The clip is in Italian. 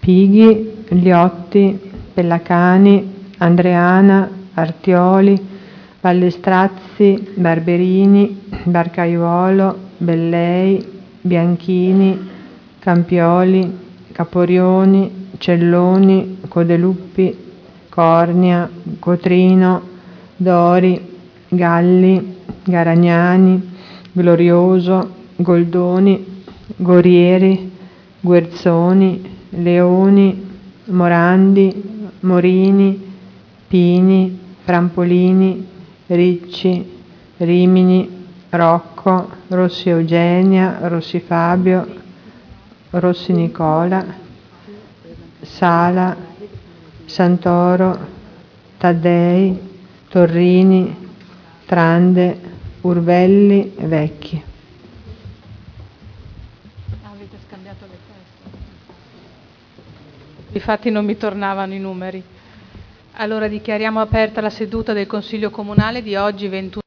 Pighi, Liotti, Pellacani, Andreana, Artioli, Ballestrazzi, Barberini, Barcaiuolo, Bellei, Bianchini, Campioli, Caporioni, Celloni, Codeluppi, Cornia, Cotrino, Dori, Galli, Garagnani, Glorioso, Goldoni, Gorieri, Guerzoni, Leoni, Morandi, Morini, Pini, Frampolini, Ricci, Rimini, Rocco, Rossi Eugenia, Rossi Fabio, Rossi Nicola, Sala, Santoro, Taddei, Torrini, Trande, Urvelli, Vecchi. Avete scambiato le teste. Difatti non mi tornavano i numeri. Allora dichiariamo aperta la seduta del Consiglio Comunale di oggi 21